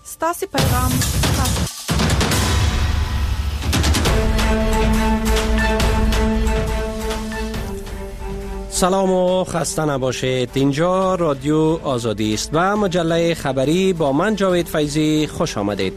ستاسو پیغام سلام و خسته نباشید. اینجا رادیو آزادی است و مجله خبری با من جاوید فیضی. خوش آمدید.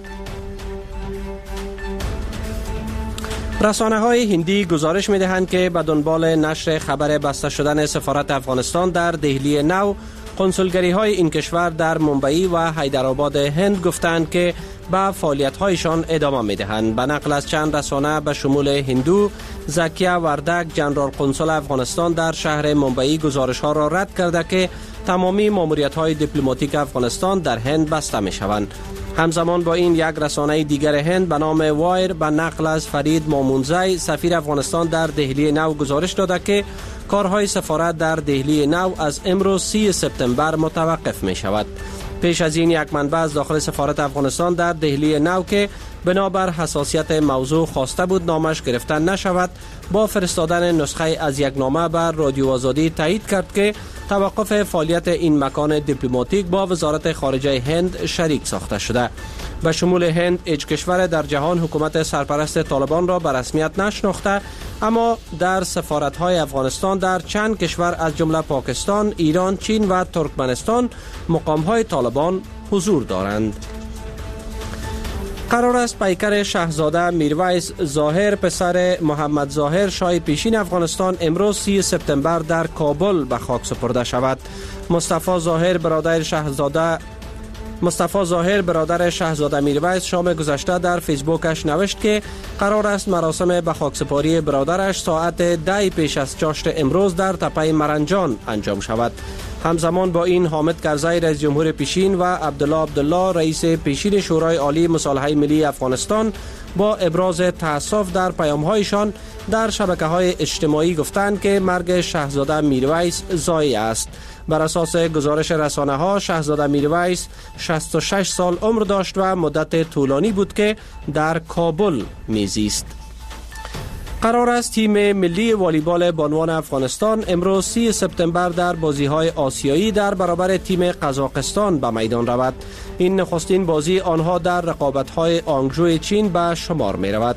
رسانه‌های هندی گزارش می‌دهند که به دنبال نشر خبر بسته شدن سفارت افغانستان در دهلی نو، کنسولگری‌های این کشور در ممبئی و حیدرآباد هند گفتند که به فعالیت‌هایشان ادامه می‌دهند. به نقل از چند رسانه به شمول هندو، زکیا وردک، جنرال قنسول افغانستان در شهر ممبئی گزارش‌ها را رد کرده که تمامی ماموریت‌های دیپلماتیک افغانستان در هند بسته می‌شوند. همزمان با این یک رسانه دیگر هند به نام وایر به نقل از فرید مامونزی سفیر افغانستان در دهلی نو گزارش داده که کارهای سفارت در دهلی نو از امروز 30 سپتامبر متوقف می شود. پیش از این یک منبع از داخل سفارت افغانستان در دهلی نو که بنابر حساسیت موضوع خواسته بود نامش گرفته نشود، با فرستادن نسخه از یک نامه بر رادیو آزادی تایید کرد که توقف فعالیت این مکان دیپلماتیک با وزارت خارجه هند شریک ساخته شده. به شمول هند، هیچ کشور در جهان حکومت سرپرست طالبان را به رسمیت نشناخته، اما در سفارت‌های افغانستان در چند کشور از جمله پاکستان، ایران، چین و ترکمنستان مقام‌های طالبان حضور دارند. قرار است پیکر شاهزاده میرویس ظاهر پسر محمد ظاهر شاه پیشین افغانستان امروز 30 سپتامبر در کابل به خاک سپرده شود. مصطفی ظاهر برادر شاهزاده میرویس شام گذشته در فیسبوکش نوشت که قرار است مراسم به خاکسپاری برادرش ساعت 10 پیش از چاشت امروز در تپه مرنجان انجام شود. همزمان با این حامد کرزی رئیس جمهور پیشین و عبدالله رئیس پیشین شورای عالی مصالحه ملی افغانستان با ابراز تأسف در پیام‌هایشان در شبکه‌های اجتماعی گفتند که مرگ شاهزاده میرویس ضایع است. بر اساس گزارش رسانه‌ها شاهزاده میرویس 66 سال عمر داشت و مدت طولانی بود که در کابل میزیست. قرار است تیم ملی والیبال بانوان افغانستان امروز 30 سپتامبر در بازی‌های آسیایی در برابر تیم قزاقستان به میدان رود. این نخستین بازی آنها در رقابت‌های آنگژو چین به شمار می‌رود.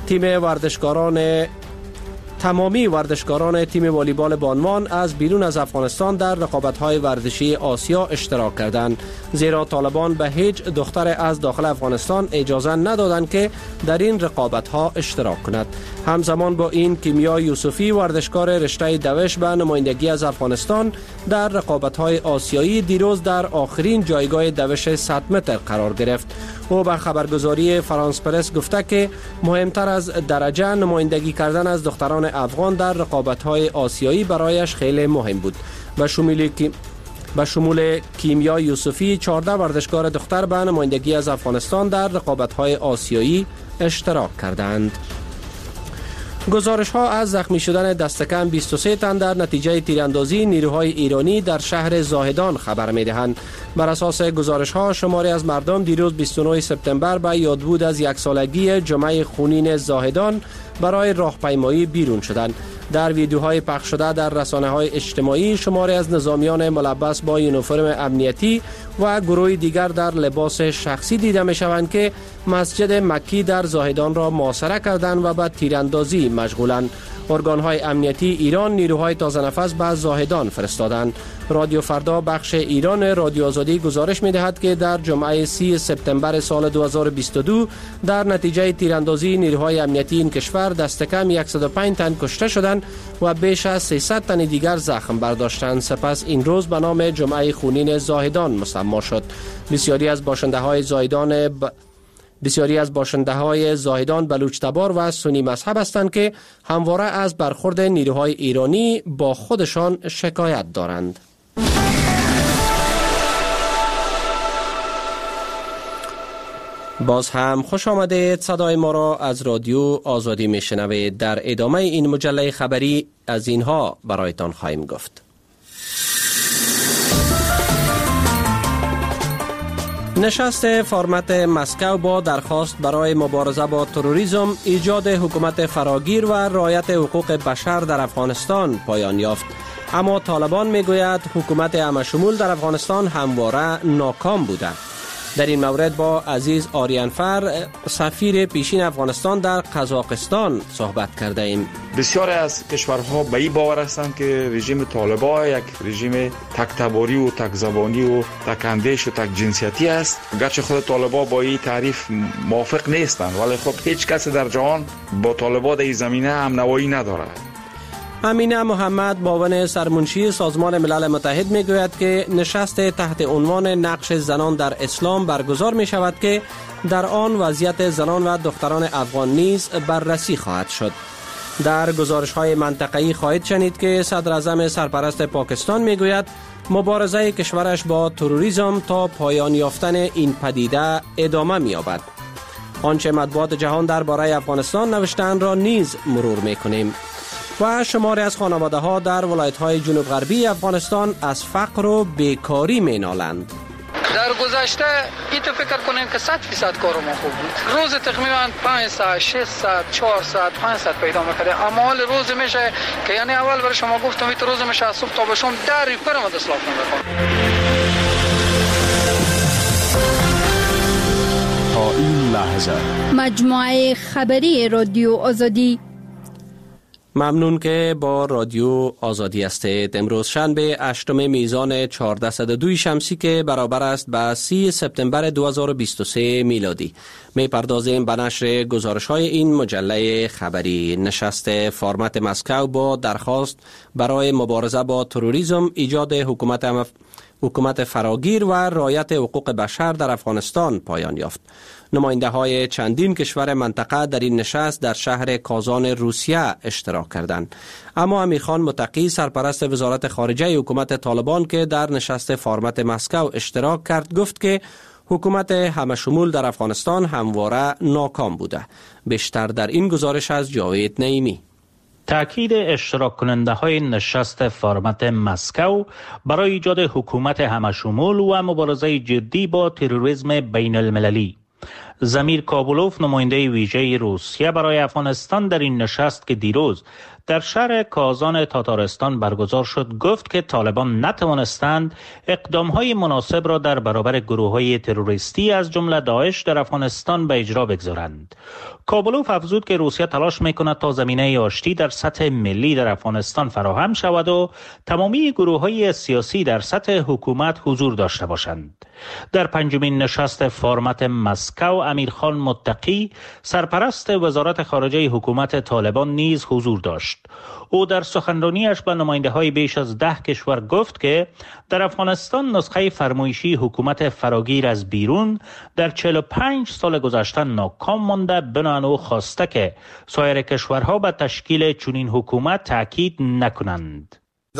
تمامی ورزشکاران تیم والیبال بانوان از بیرون از افغانستان در رقابت‌های ورزشی آسیا اشتراک کردند، زیرا طالبان به هیچ دختر از داخل افغانستان اجازه ندادند که در این رقابت‌ها اشتراک کند. همزمان با این کیمیا یوسفی ورزشکار رشته دوش به نمایندگی از افغانستان در رقابت‌های آسیایی دیروز در آخرین جایگاه دوش 100 متر قرار گرفت. او به خبرگزاری فرانس پرس گفته که مهمتر از درجه نمایندگی کردن از دختران افغان در رقابت‌های آسیایی برایش خیلی مهم بود. به شمول کیمیا یوسفی 14 ورزشکار دختر به نمایندگی از افغانستان در رقابت‌های آسیایی اشتراک کردند. گزارش‌ها از زخمی شدن دستکم 23 تن در نتیجه تیراندازی نیروهای ایرانی در شهر زاهدان خبر می‌دهند. بر اساس گزارش‌ها شماری از مردم دیروز 29 سپتامبر به یادبود از یک سالگی جمعه خونین زاهدان برای راهپیمایی بیرون شدند. در ویدیوهای پخش شده در رسانه‌های اجتماعی شماری از نظامیان ملبس با یونیفرم امنیتی و گروه دیگر در لباس شخصی دیده می‌شوند که مسجد مکی در زاهدان را محاصره کردند و به تیراندازی مشغولند. ارگان‌های امنیتی ایران نیروهای تازه نفس به زاهدان فرستادند. رادیو فردا بخش ایران رادیو آزادی گزارش می‌دهد که در جمعه 30 سپتامبر سال 2022 در نتیجه تیراندازی نیروهای امنیتی این کشور دست کم 105 تن کشته شدند و بیش از 300 تن دیگر زخم برداشتند. سپس این روز به نام جمعه خونین زاهدان مسمی شد. بسیاری از باشنده‌های زاهدان بلوچ تبار و سنی مذهب هستند که همواره از برخورد نیروهای ایرانی با خودشان شکایت دارند. باز هم خوش آمدید. صدای ما را از رادیو آزادی میشنوید. در ادامه این مجله خبری از اینها برایتان خواهیم گفت. نشست فرمت مسکو با درخواست برای مبارزه با تروریسم، ایجاد حکومت فراگیر و رعایت حقوق بشر در افغانستان پایان یافت. اما طالبان میگوید حکومت همه‌شمول در افغانستان همواره ناکام بوده. در این مورد با عزیز آریانفر سفیر پیشین افغانستان در قزاقستان صحبت کرده ایم. بسیاری از کشورها به این باور هستند که رژیم طالبان یک رژیم تک تباری و تک زبانی و تک اندیش و تک جنسیتی است. گرچه خود طالبان با این تعریف موافق نیستند، ولی خب هیچ کسی در جهان با طالبان در این زمینه همنوایی ندارد. امینه محمد معاون سرمنشی سازمان ملل متحد میگوید که نشست تحت عنوان نقش زنان در اسلام برگزار می شود که در آن وضعیت زنان و دختران افغان نیز بررسی خواهد شد. در گزارش‌های منطقه‌ای خواهید شنید که صدر اعظم سرپرست پاکستان میگوید مبارزه کشورش با تروریسم تا پایان یافتن این پدیده ادامه می‌یابد. آنچه مطبوعات جهان درباره افغانستان نوشته‌اند را نیز مرور می‌کنیم. و شماری از خانواده‌ها در ولایت‌های جنوب غربی افغانستان از فقر و بیکاری می‌نالند. در گذشته این تو فکر کنیم که 100% کار ما خوب بود. روز تقریبا 5 ساعت 6 ساعت 4 ساعت 5 ساعت پیدا می‌کرد، اما حال روز میشه که یعنی اول برای شما گفتم این روز میشه از صبح تا به شام در برم دستلاف نمی‌کنم. تا این لحظه مجموعه خبری رادیو آزادی. ممنون که با رادیو آزادی هستید. امروز شنبه 8 میزان 1402 شمسی که برابر است با 30 سپتامبر 2023 میلادی. میپردازیم به نشر گزارش‌های این مجله خبری. نشست فرمت مسکو با درخواست برای مبارزه با تروریسم، ایجاد حکومت فراگیر و رعایت حقوق بشر در افغانستان پایان یافت. نماینده های چندین کشور منطقه در این نشست در شهر کازان روسیه اشتراک کردند. اما امیرخان متقی سرپرست وزارت خارجه حکومت طالبان که در نشست فرمت مسکو اشتراک کرد گفت که حکومت همشمول در افغانستان همواره ناکام بوده. بیشتر در این گزارش از جاوید نعیمی. تأکید اشتراک کننده های نشست فرمت مسکو برای ایجاد حکومت همشمول و مبارزه جدی با تروریسم بین المللی. زمیر کابولوف نماینده ویژه روسیه برای افغانستان در این نشست که دیروز در شهر کازان تاتارستان برگزار شد گفت که طالبان نتوانستند اقدام‌های مناسب را در برابر گروه‌های تروریستی از جمله داعش در افغانستان به اجرا بگذارند. کابولوف افزود که روسیه تلاش می‌کند تا زمینه آشتی در سطح ملی در افغانستان فراهم شود و تمامی گروه‌های سیاسی در سطح حکومت حضور داشته باشند. در پنجمین نشست فرمت مسکو امیرخان متقی سرپرست وزارت خارجه حکومت طالبان نیز حضور داشت. او در سخنرانیش به نماینده‌های بیش از 10 کشور گفت که در افغانستان نسخه فرمایشی حکومت فراگیر از بیرون در 45 سال گذشته ناکام مانده، بنابراین او خواسته که سایر کشورها به تشکیل چنین حکومت تاکید نکنند.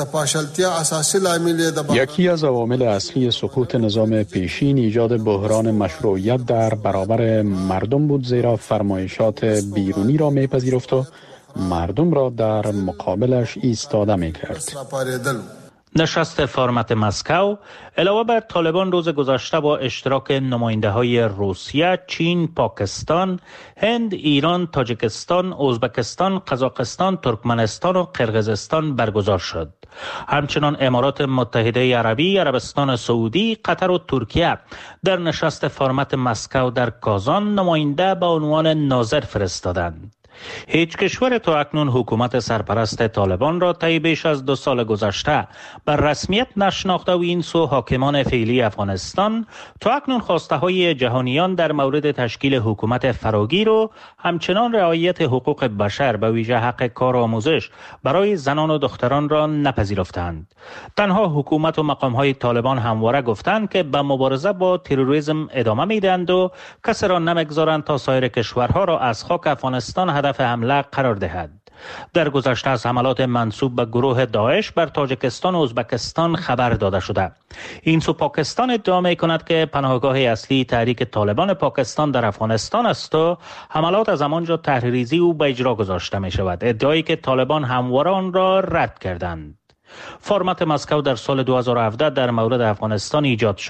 یکی از عوامل اصلی سقوط نظام پیشین ایجاد بحران مشروعیت در برابر مردم بود، زیرا فرمایشات بیرونی را میپذیرفت و مردم را در مقابلش ایستاده میکرد. نشست فرمت مسکو علاوه بر طالبان روز گذشته با اشتراک نماینده‌های روسیه، چین، پاکستان، هند، ایران، تاجیکستان، ازبکستان، قزاقستان، ترکمنستان و قرقیزستان برگزار شد. همچنان امارات متحده عربی، عربستان سعودی، قطر و ترکیه در نشست فرمت مسکو در کازان نماینده به عنوان ناظر فرستادند. هیچ کشور تا اکنون حکومت سرپرست طالبان را طی بیش از 2 سال گذشته بر رسمیت نشناخته و این سو حاکمان فعلی افغانستان تا اکنون خواسته های جهانیان در مورد تشکیل حکومت فراگیر و همچنان رعایت حقوق بشر به ویژه حق کار و آموزش برای زنان و دختران را نپذیرفتند. تنها حکومت و مقام های طالبان همواره گفتند که به مبارزه با تروریسم ادامه میدهند و کسی را نمیگذارند تا سایر کشورها را از خاک افغانستان هدف حمله قرار دهد. در گذشته از حملات منسوب به گروه داعش بر تاجیکستان و ازبکستان خبر داده شده. این سو پاکستان ادعا می کند که پناهگاه اصلی تحریک طالبان پاکستان در افغانستان است و حملات از همانجا تحریریزی او به اجرا گذاشته می شود، ادعایی که طالبان همواره آن را رد کردند. فرمت مسکو در سال 2017 در مورد افغانستان ایجاد شد.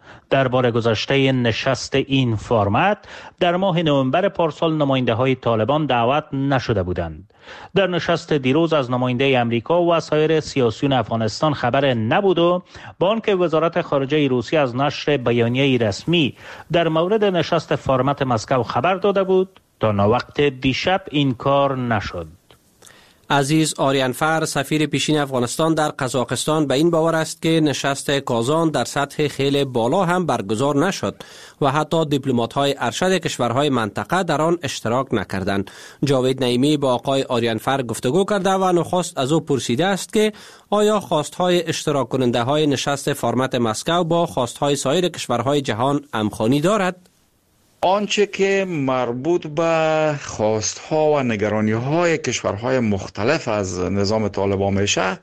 در بار گذشته نشست این فرمت در ماه نوامبر پارسال نماینده های طالبان دعوت نشده بودند. در نشست دیروز از نماینده امریکا و سایر سیاسیون افغانستان خبر نبود و با آنکه وزارت خارجه روسیه از نشر بیانیه رسمی در مورد نشست فرمت مسکو خبر داده بود، تا ناوقت دیشب این کار نشد. عزیز آریانفر، سفیر پیشین افغانستان در قزاقستان، به این باور است که نشست کازان در سطح خیلی بالا هم برگزار نشد و حتی دیپلمات‌های ارشد کشورهای منطقه در آن اشتراک نکردند. جاوید نعیمی با آقای آریانفر گفتگو کرده و نخست از او پرسیده است که آیا خواستهای اشتراک کننده های نشست فرمت مسکو با خواستهای سایر کشورهای جهان همخوانی دارد؟ آنچه که مربوط به خواستها و نگرانی‌های کشورهای مختلف از نظام طالبان میشه،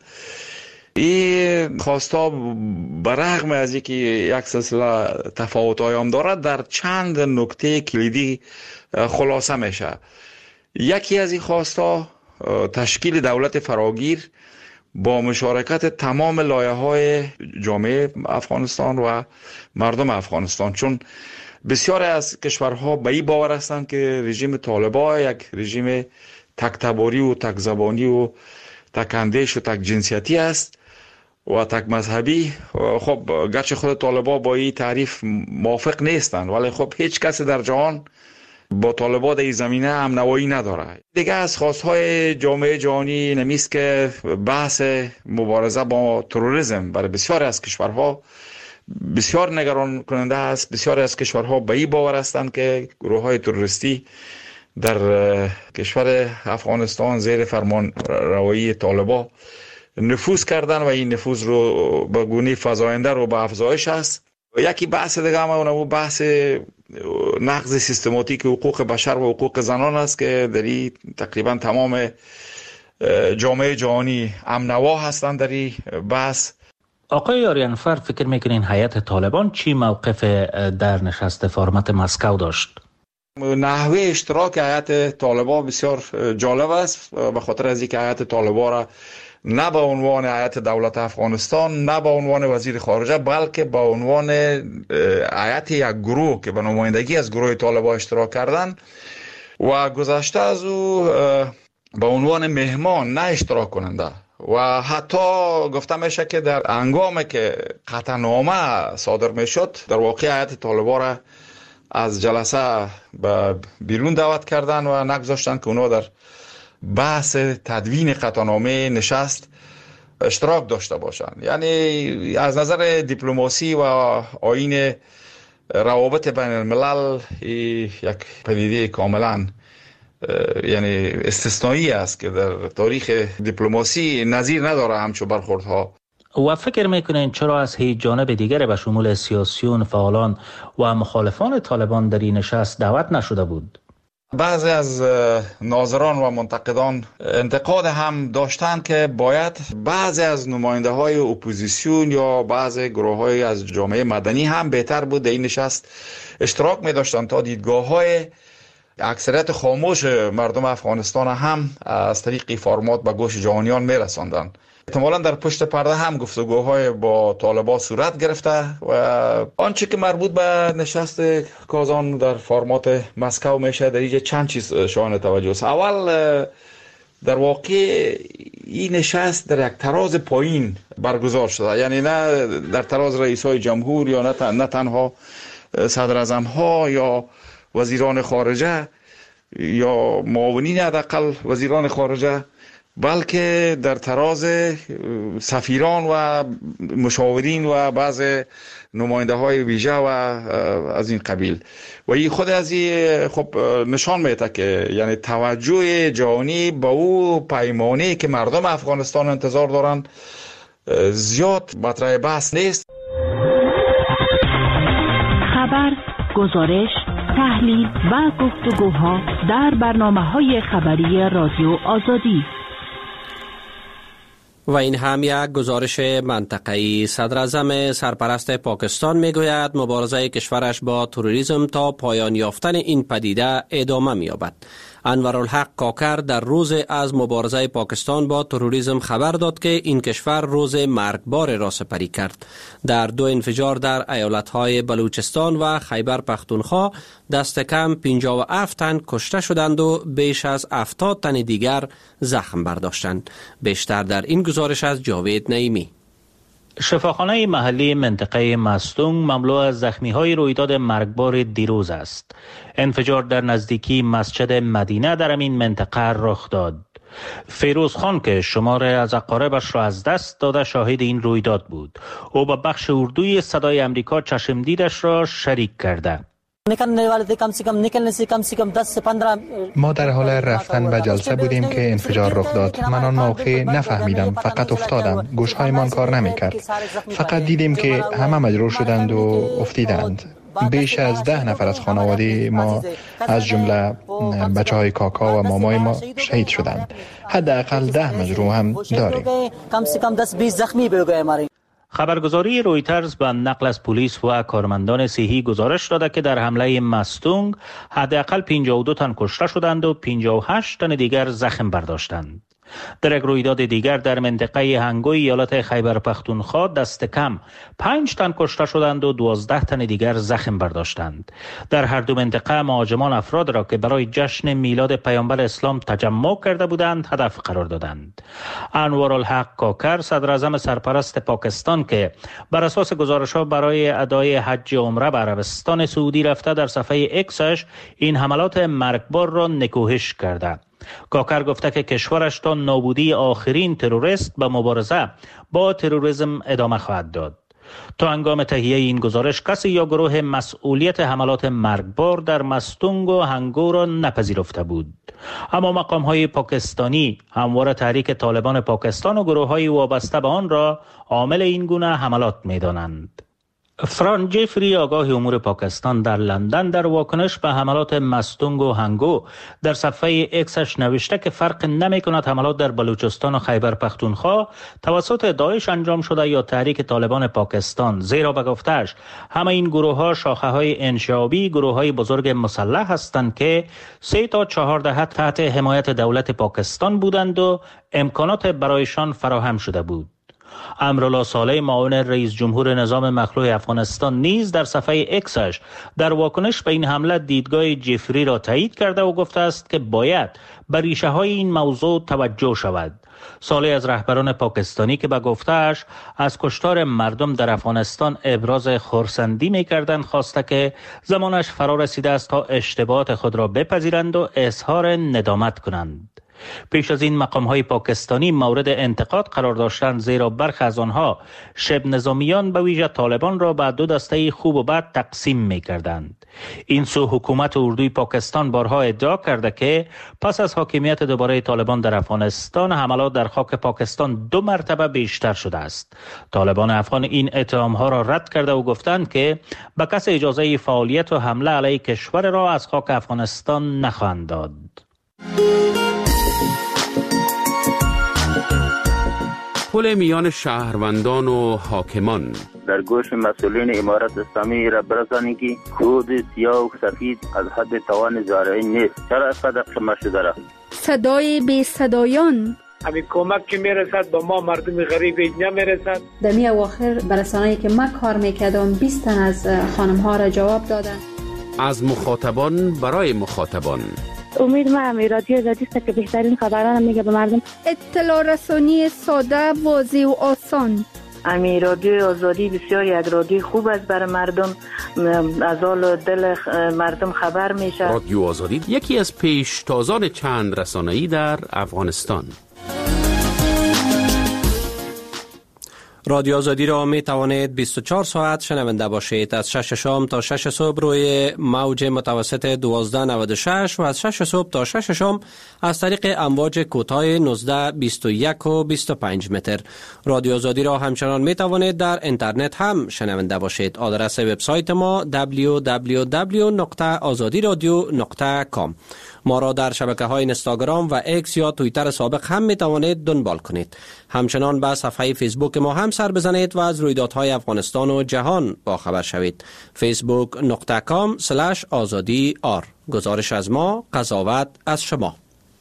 این خواستها برغم از اینکه یک سلسله تفاوت‌های هم دارد در چند نکته کلیدی خلاصه میشه. یکی از این خواستها تشکیل دولت فراگیر با مشارکت تمام لایه‌های جامعه افغانستان و مردم افغانستان، چون بسیاری از کشورها به این باور هستند که رژیم طالبان یک رژیم تک تباری و تک زبانی و تک اندیش و تک جنسیتی است و تک مذهبی. خب گرچه خود طالبان با این تعریف موافق نیستند، ولی خب هیچ کسی در جهان با طالبان در این زمینه امنوایی نداره. دیگه از خواستهای جامعه جهانی نمیست که بحث مبارزه با تروریسم برای بسیاری از کشورها بسیار نگران کننده است. بسیاری از کشورها به این باور هستند که گروه‌های تروریستی در کشور افغانستان زیر فرمان روایی طالبان نفوذ کردن و این نفوذ رو به گونه فزاینده رو به افزایش است. یکی بحث دیگه هم اون بحث نقض سیستماتیک حقوق بشر و حقوق زنان است که در این تقریبا تمام جامعه جهانی امنوا هستند در این بحث. آقای آریانفر، فکر میکنین هیئت طالبان چی موقف در نشست فرمت مسکو داشت؟ نحوه اشتراک هیئت طالبان بسیار جالب است، به خاطر از اینکه هیئت طالبان را نه به عنوان هیئت دولت افغانستان، نه به عنوان وزیر خارجه، بلکه به عنوان هیئت یک گروه که به نمایندگی از گروه طالبان اشتراک کردن و گذشته از او به عنوان مهمان نه اشتراک کننده. و حتی گفته میشه که در هنگامی که قطعنامه صادر میشد، در واقع هیئت طالبان را از جلسه به بیرون دعوت کردن و نگذاشتن که اونا در بحث تدوین قطعنامه نشست اشتراک داشته باشند. یعنی از نظر دیپلماسی و آیین روابط بین الملل یک پدیده کاملا یعنی استثنایی است که در تاریخ دیپلماسی نظیر نداره همچون برخوردها. و فکر میکنین چرا از هیچ جانب دیگر به شمول سیاسیون، فعالان و مخالفان طالبان در این نشست دعوت نشده بود؟ بعضی از ناظران و منتقدان انتقاد هم داشتند که باید بعضی از نماینده های اپوزیسیون یا بعضی گروه های از جامعه مدنی هم بهتر بود در این نشست اشتراک می داشتند تا دیدگاه های اکثریت خاموش مردم افغانستان هم از طریق فرمات به گوش جهانیان می رساندند. احتمالاً در پشت پرده هم گفتگوهای با طالبان صورت گرفته و آنچه که مربوط به نشست کازان در فرمات مسکو میشه در اینجا چند چیز شایان توجه است. اول در واقع این نشست در یک تراز پایین برگزار شده، یعنی نه در تراز رئیسای جمهور یا نه تنها صدر اعظم ها یا وزیران خارجه یا معاونین حداقل وزیران خارجه، بلکه در تراز سفیران و مشاورین و بعض نماینده های ویژه و از این قبیل. و این خود از این خب نشان میده که یعنی توجه جهانی با او پیمانی که مردم افغانستان انتظار دارن زیاد مطرح بحث نیست. خبر، گزارش، تحلیل و گفتگوها در برنامه‌های خبری رادیو آزادی. و این هم یک گزارش منطقه‌ای. صدر اعظم سرپرست پاکستان میگوید مبارزه کشورش با تروریسم تا پایان یافتن این پدیده ادامه می‌یابد. انورالحق کاکر در روز از مبارزه پاکستان با تروریسم خبر داد که این کشور روز مرگبار را سپری کرد. در 2 انفجار در ایالت‌های بلوچستان و خیبر پختونخوا دست کم 57 تن کشته شدند و بیش از 70 تن دیگر زخم برداشتند. بیشتر در این گزارش از جاوید نعیمی. شفاخانه محلی منطقه مستونگ مملو از زخمی‌های رویداد مرگبار دیروز است. انفجار در نزدیکی مسجد مدینه در این منطقه رخ داد. فیروز خان که شمار از اقاربش را از دست داده شاهد این رویداد بود. او با بخش اردوی صدای امریکا چشم دیدش را شریک کرده. ما در حال رفتن به جلسه بودیم که انفجار رخ داد. من آن موقع نفهمیدم، فقط افتادم. گوشهایمان کار نمیکرد. فقط دیدیم که همه مجروح شدند و افتیدند. بیش از 10 نفر از خانواده ما از جمله بچه های کاکا و مامای ما شهید شدند. حداقل 10 مجروح هم داریم. خبرگزاری رویترز به نقل از پلیس و کارمندان صحی گزارش داده که در حمله مستونگ حداقل 52 تن کشته شدند و 58 تن دیگر زخم برداشتند. در یک رویداد دیگر در منطقه هنگوی ایالت خیبر پختونخوا دست کم 5 تن کشته شدند و 12 تن دیگر زخم برداشتند. در هر دو منطقه مهاجمان افراد را که برای جشن میلاد پیامبر اسلام تجمع کرده بودند هدف قرار دادند. انورالحق کاکر صدر اعظم سرپرست پاکستان که بر اساس گزارش‌ها برای ادای حج عمره به عربستان سعودی رفته در صفحه اکسش این حملات مرگبار را نکوهش کرده. کاکر گفته که کشورش تا نابودی آخرین تروریست به مبارزه با تروریسم ادامه خواهد داد. تا هنگام تهیه این گزارش کسی یا گروه مسئولیت حملات مرگبار در مستونگ و هنگو را نپذیرفته بود. اما مقام‌های پاکستانی همواره تحریک طالبان پاکستان و گروه‌های وابسته به آن را عامل این گونه حملات می‌دانند. فران جفری آگاه امور پاکستان در لندن در واکنش به حملات مستونگ و هنگو در صفحه اکسش نوشته که فرق نمی کند حملات در بلوچستان و خیبر پختونخوا توسط داعش انجام شده یا تحریک طالبان پاکستان، زیرا به گفته‌اش همه این گروه ها شاخه های انشعابی گروه های بزرگ مسلح هستند که 3 تا 4 دهه تحت حمایت دولت پاکستان بودند و امکانات برایشان فراهم شده بود. امرالله صالح معاون رئیس جمهور نظام مخلوع افغانستان نیز در صفحه اکسش در واکنش به این حمله دیدگاه جفری را تایید کرده و گفته است که باید به ریشه های این موضوع توجه شود. صالح از رهبران پاکستانی که به گفته‌اش از کشتار مردم در افغانستان ابراز خرسندی می‌کردند خواسته که زمانش فرا رسیده است تا اشتباهات خود را بپذیرند و اظهار ندامت کنند. پیش از این مقام‌های پاکستانی مورد انتقاد قرار داشتند زیرا برخی از آنها شبه نظامیان به ویژه طالبان را به 2 دسته خوب و بد تقسیم می‌کردند. این سو حکومت اردوی پاکستان بارها ادعا کرده که پس از حاکمیت دوباره طالبان در افغانستان حملات در خاک پاکستان 2 مرتبه بیشتر شده است. طالبان افغان این اتهام‌ها را رد کرده و گفتند که به کسی اجازه فعالیت و حمله علیه کشور را از خاک افغانستان نخواهند داد. پل میان شهروندان و حاکمان در گوش مسئولین امارت اسلامی را برسانید که کود سیاه و سفید از حد توان زارعی نیست. چرا اینقدر قمه شده را؟ صدای بی صدایان همین کمک که میرسد با ما مردم غریب نمیرسد. در می اواخر برسانه‌ای که من کار میکردم 20 تن از خانم ها را جواب دادن. از مخاطبان برای مخاطبان. امید ما همی رادیو آزادی است که بهترین خبران میگه به مردم. اطلاع رسانی ساده، واضح و آسان. امی رادیو آزادی بسیار یک رادیو خوب است برای مردم، از حال دل مردم خبر میشه. رادیو آزادی یکی از پیشتازان چند رسانه‌ای در افغانستان. رادیو آزادی را می توانید 24 ساعت شنونده باشید. از 6 شام تا 6 صبح روی موج متوسط 1296 و از 6 صبح تا 6 شام از طریق امواج کوتاه 19، 21 و 25 متر. رادیو آزادی را همچنان می توانید در اینترنت هم شنونده باشید. آدرس وبسایت ما www.azadiradio.com. ما را در شبکه‌های اینستاگرام و ایکس یا توییتر سابق هم می توانید دنبال کنید. همچنان به صفحه فیسبوک ما هم هم سر بزنید و از رویدادهای افغانستان و جهان با خبر شوید. facebook.com/azadi.r. گزارش از ما، قضاوت از شما.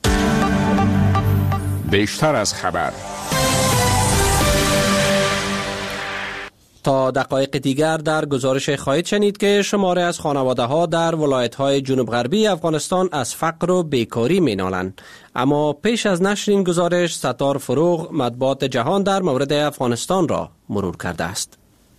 بیشتر از خبر. تا دقایق دیگر در گزارش خواهید شنید که شماره از خانواده ها در ولایت های جنوب غربی افغانستان از فقر و بیکاری می نالند. اما پیش از نشر این گزارش، ستار فروغ مطبوعات جهان در مورد افغانستان را مرور کرده است.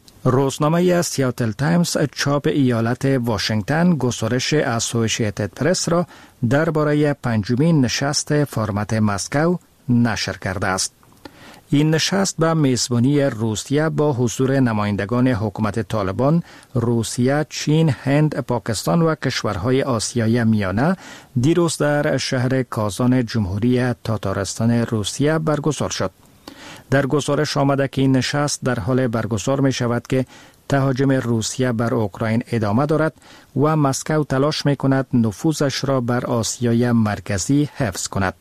روزنامه سیاتل تایمز چاپ ایالت واشنگتن گزارش اسوسییتد پرس را درباره پنجمین نشست فرمت مسکو نشر کرده است. این نشست به میزبانی روسیه با حضور نمایندگان حکومت طالبان، روسیه، چین، هند، پاکستان و کشورهای آسیای میانه دیروز در شهر کازان جمهوری تاتارستان روسیه برگزار شد. در گزارش آمده که این نشست در حال برگزار می شود که تهاجم روسیه بر اوکراین ادامه دارد و مسکو تلاش می کند نفوذش را بر آسیای مرکزی حفظ کند.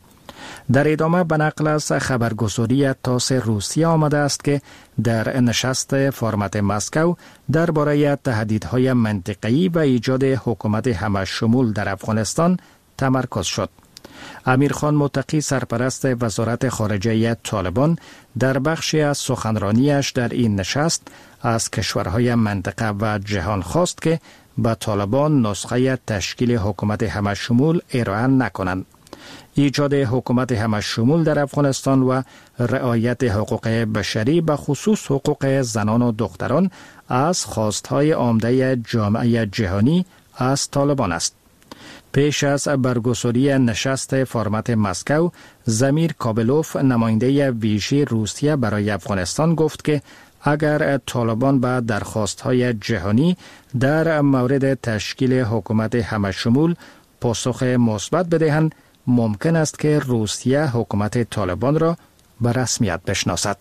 در ادامه به نقل از خبرگزاری تاس روسیه آمده است که در نشست فرمت مسکو درباره تهدیدهای منطقه‌ای و ایجاد حکومت همه‌شمول در افغانستان تمرکز شد. امیرخان متقی، سرپرست وزارت خارجه طالبان، در بخشی از سخنرانیش در این نشست از کشورهای منطقه و جهان خواست که به طالبان نسخه تشکیل حکومت همه‌شمول ارائه نکنند. ایجاد حکومت همه‌شمول در افغانستان و رعایت حقوق بشری به خصوص حقوق زنان و دختران از خواستهای عمده جامعه جهانی از طالبان است. پیش از برگزاری نشست فرمت مسکو، زمیر کابلوف، نماینده ویژه روسیه برای افغانستان، گفت که اگر طالبان به درخواستهای جهانی در مورد تشکیل حکومت همه‌شمول پاسخ مثبت بدهند، ممکن است که روسیه حکومت طالبان را به رسمیت بشناسد.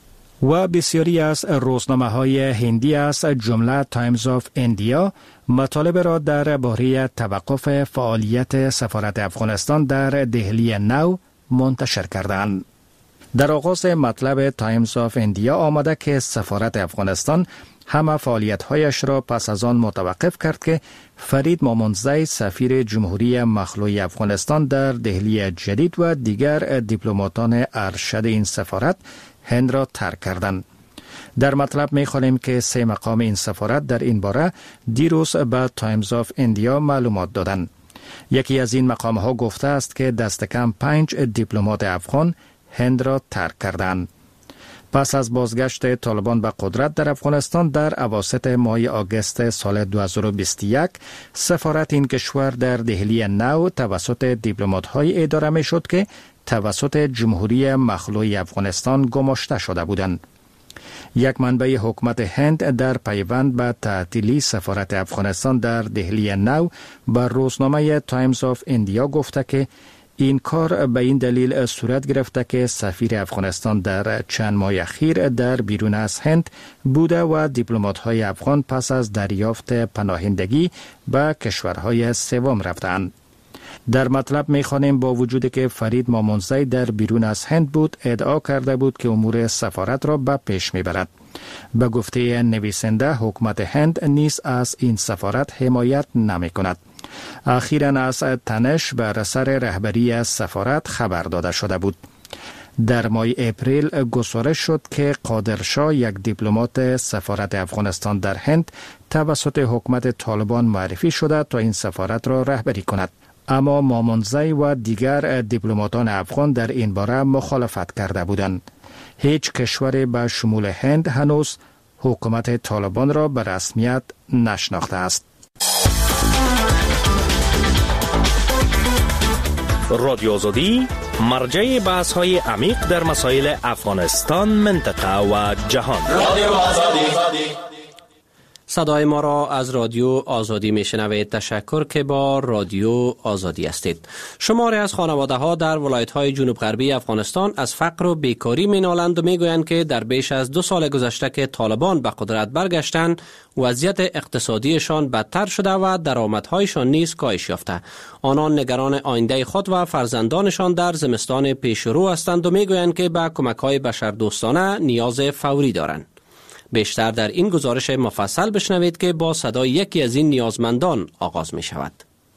و بسیاری از روزنامه‌های هندی از جمله تایمز آف ایندیا مطالب را درباره توقف فعالیت سفارت افغانستان در دهلی نو منتشر کردند. در آغاز مطلب تایمز آف ایندیا آمده که سفارت افغانستان همه فعالیت‌هایش را پس از آن متوقف کرد که فرید مامونزی، سفیر جمهوری مخلوع افغانستان در دهلی جدید و دیگر دیپلماتان ارشد این سفارت هند را ترک کردند. در مطلب می‌خوانیم که 3 مقام این سفارت در این باره دیروز به تایمز آف ایندیا معلومات دادند. یکی از این مقام‌ها گفته است که دست کم 5 دیپلمات افغان هند را ترک کردند. پس از بازگشت طالبان به قدرت در افغانستان در اواسط ماه آگوست سال 2021، سفارت این کشور در دهلی نو توسط دیپلمات‌های اداره می‌شد که توسط جمهوری مخلوع افغانستان گماشته شده بودند. یک منبع حکومت هند در پیوند به تعطیلی سفارت افغانستان در دهلی نو به روزنامه تایمز آف ایندیا گفته که این کار به این دلیل صورت گرفته که سفیر افغانستان در چند ماه اخیر در بیرون از هند بوده و دیپلمات‌های افغان پس از دریافت پناهندگی به کشورهای سوم رفتند. در مطلب می‌خوانیم با وجودی که فرید مامونزی در بیرون از هند بود، ادعا کرده بود که امور سفارت را به پیش می‌برد. به گفته نویسنده، حکومت هند نیز از این سفارت حمایت نمی‌کند. اخیراً از تنش بر سر رهبری از سفارت خبر داده شده بود. در ماه اپریل گزارش شد که قادرشاه، یک دیپلمات سفارت افغانستان در هند، توسط حکومت طالبان معرفی شده تا این سفارت را رهبری کند. اما مامونزی و دیگر دیپلماتان افغان در این باره مخالفت کرده بودند. هیچ کشوری به شمول هند هنوز حکومت طالبان را به رسمیت نشناخته است. رادیو آزادی، مرجع بحث های عمیق در مسائل افغانستان، منطقه و جهان. رادیو آزادی. صدای ما را از رادیو آزادی میشنوید. تشکر که با رادیو آزادی هستید. شماری از خانواده ها در ولایت های جنوب غربی افغانستان از فقر و بیکاری مینالند و میگویند که در بیش از 2 سال گذشته که طالبان به قدرت برگشتند وضعیت اقتصادیشان بدتر شده و درآمدهایشان نیز کاهش یافته. آنان نگران آینده خود و فرزندانشان در زمستان پیش رو هستند و میگویند که به کمک‌های بشردوستانه نیاز فوری دارند. بیشتر در این گزارش مفصل بشنوید که با صدای یکی از این نیازمندان آغاز می شود.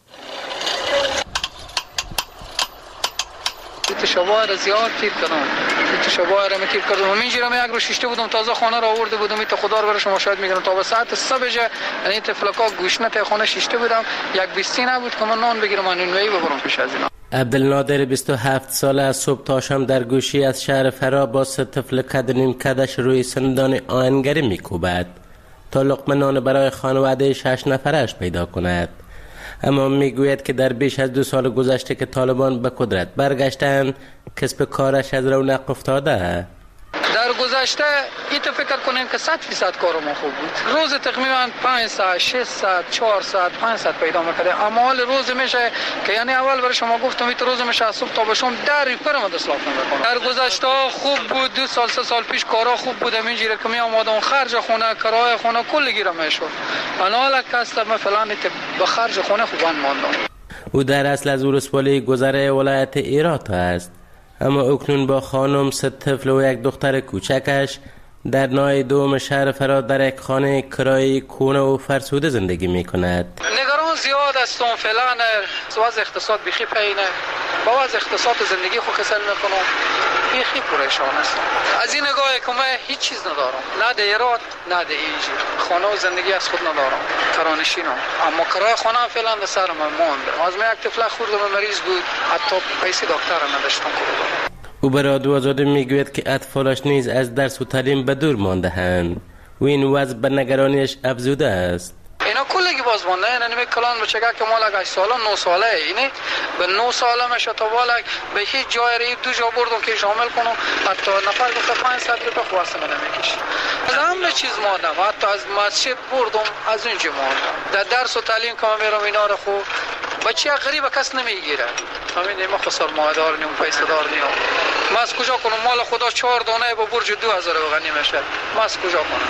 شبا را زیاد تیر کردم. شبا را تیر کردم. من اینجوری یک رو شیشته بودم، تازه خانه را آورده بودم. این خدا رو برای شما شاید میگم تا به ساعت 3 بجه یعنی تفلکا گوشنه تا خانه شیشته بودم. یک بیستی نبود که من نان بگیرم و نونوایی ببرم پیش از اینا. عبدالنادر 27 ساله از صبح تا شام در گوشی از شهر فرا با 3 طفل کدنیم کدش روی سندان آهنگری میکوبد تا لقمه نان برای خانواده 6 نفرش پیدا کند. اما میگوید که در بیش از 2 سال گذشته که طالبان به قدرت برگشتند کسب کارش از رونق افتاده. در گذشته این تو فکر کنیم که 100% کار ما خوب بود. روز تقریبا 5 ساعت 6 ساعت 4 ساعت 5 ساعت پیدا می‌کرد. اما حال روز میشه که یعنی اول برای شما گفتم این روز میشه از صبح تا به شام در پرم دستلاف نمی‌کنم. در گذشته خوب بود. 2 سال 3 سال پیش کارا خوب بود. اینجوری که می اومدم خرج خونه کرایه خونه کل گیرم میشد. انا حالا کاستم مثلا به خرج خونه خوبان ماندم. او در اصل از ولسوالی گذره ولایت هرات است. اما اکنون با خانم 3 طفل و 1 دختر کوچکش در نای دوم شهر فرا در یک خانه کرایه کونه و فرسوده زندگی می کند. نگران زیاد هستم فعلا. وضع اقتصاد بیخی پایینه. با وضع اقتصاد زندگی خود کسل میکنم. بیخی پریشان هستم. از این نگاهی که من هیچ چیز ندارم. نه دیرات نه اینجا. خانه و زندگی از خود ندارم. کرانشینم. اما کرایه خانه فعلا به سرم مونده. از من 1 طفل خوردم مریض بود. حتی پیسه دکتر نداشتم کردم. او به رادیو آزادی میگوید که اطفالش نیز از درس و تعلیم به دور مانده اند و این وضع به نگرانیش افزوده است. اینا کلگی باز مانده. یعنی کلان بچه که مال 8 ساله 9 ساله اینه به 9 ساله میشه تا بالا به هیچ جای ری 2 جا بردم که شامل کنم. حتی نفر گفته 5 ساعت رو بخواسته نمیکشه. از همه چیز ماندم. حتی از مسجد بردم از اونجا ماندم. در درس و تعلیم که میرم اینا رو خوب بچه غریب کس نمیگیره. همین ما خسر مادر نیم پیسه دار نیم. ما از کجا کنم مال خدا 4 دانه با برج 2000 غنی میشه. ما از کجا کنم؟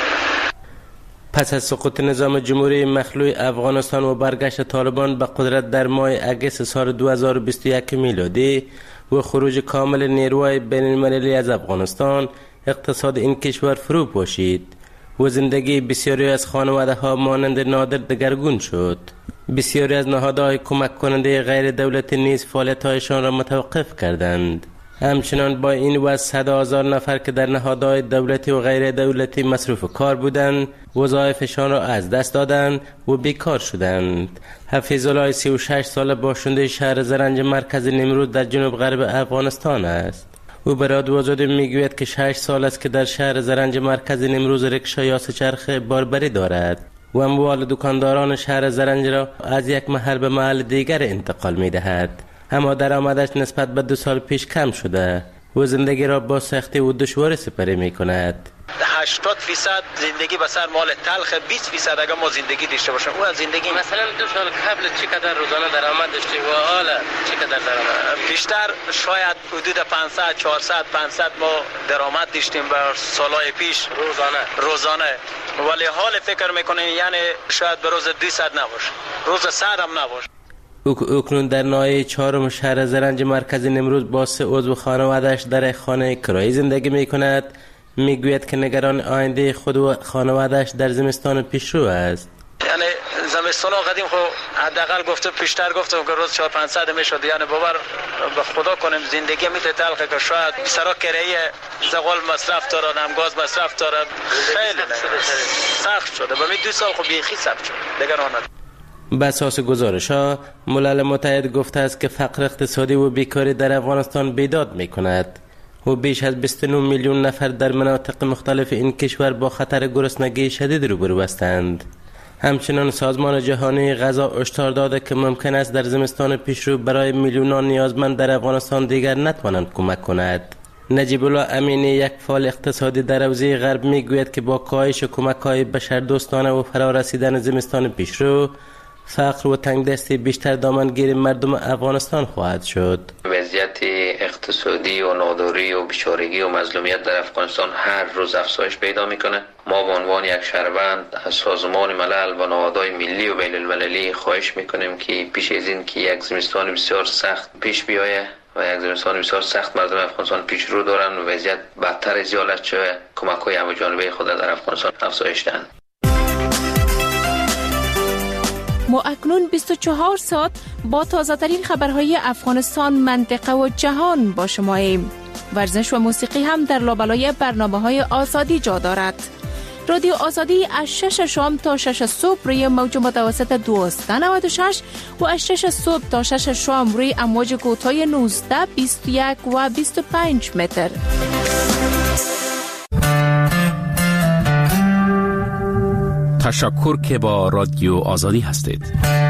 پس از سقوط نظام جمهوری مخلوع افغانستان و برگشت طالبان به قدرت در ماه اگست سال 2021 میلادی و خروج کامل نیروهای بین المللی از افغانستان، اقتصاد این کشور فرو پاشید و زندگی بسیاری از خانواده ها مانند نادر دگرگون شد. بسیاری از نهادهای کمک کننده غیر دولتی نیز فعالیت‌هایشان را متوقف کردند. همچنان با این وضع 100,000 نفر که در نهادهای دولتی و غیر دولتی مصروف کار بودند وظایفشان را از دست دادند و بیکار شدند. حفیظ الله 36 ساله باشنده شهر زرنج مرکز نیمروز در جنوب غرب افغانستان است. او به رادیو آزادی میگوید که 6 سال است که در شهر زرنج مرکز نیمروز رکشا یا سه‌چرخه باربری دارد و اموال دکانداران شهر زرنج را از یک محل به محل دیگر انتقال می‌دهد. اما درآمدش نسبت به 2 سال پیش کم شده و زندگی را با سختی و دشواری سپری می‌کند. 80% زندگی به سر مال تلخ، 20% اگر ما زندگی داشته باشیم اون از زندگی مثلا 2 سال قبل چقدر روزانه درآمد داشتی و حالا چقدر درآمد؟ بیشتر شاید حدود 500 400 500 ما درآمد داشتیم به سالهای پیش روزانه ولی حال فکر میکنیم یعنی شاید به روز 200 نباشه، روز 100 هم نباشه. اکنون در ناحیه 4 شهر زرنج مرکز نیمروز با 3 عضو خانواده‌اش در خانه کرایه زندگی میکند. میگوید که نگران آینده خود و خانواده‌اش در زمستان پیشرو است. یعنی زمستان قدیم خو حداقل گفته پیشتر گفتم که روز 400-500 میشد. یعنی باور به خدا کنیم زندگی میته تلخه که شاید سرا کرایه زغال مصرف دارن، هم گاز مصرف دارن، خیلی سخت شده. با می 2 سال خو بیخی سخت شد نگران. به اساس گزارش‌ها ملل متحد گفته است که فقر اقتصادی و بیکاری در افغانستان بیداد می‌کند و بیش از 29 میلیون نفر در مناطق مختلف این کشور با خطر گرسنگی شدید روبرو هستند. همچنین سازمان جهانی غذا هشدار داده که ممکن است در زمستان پیشرو برای میلیونان نیازمند در افغانستان دیگر نتوانند کمک کند. نجیب الله امینی، یک فعال اقتصادی در حوزه غرب، میگوید که با کاهش کمک‌های بشردوستانه و فرارسیدن زمستان پیشرو، فقر و تنگدستی بیشتر دامنگیر مردم افغانستان خواهد شد. وضعیت اقتصادی و ناداری و بیچارگی و مظلومیت در افغانستان هر روز افزایش پیدا میکنه. ما به عنوان یک شهروند از سازمان ملل و نهادهای ملی و بین المللی خواهش میکنیم که پیش از این که یک زمستان بسیار سخت پیش بیایه و یک زمستان بسیار سخت مردم افغانستان پیش رو دارن و وضعیت بدتر از حالت شده، کمک‌های همه‌جانبه خود در افغانستان افزایش دهند. ما اکنون 24 ساعت با تازه‌ترین خبرهای افغانستان، منطقه و جهان با شماییم. ورزش و موسیقی هم در لابلای برنامه‌های آزادی جا دارد. رادیو آزادی از 6 شام تا 6 صبح روی موج متوسط 1296 و از 6 صبح تا 6 شام روی امواج کوتاه 19، 21 و 25 متر. تشکر که با رادیو آزادی هستید.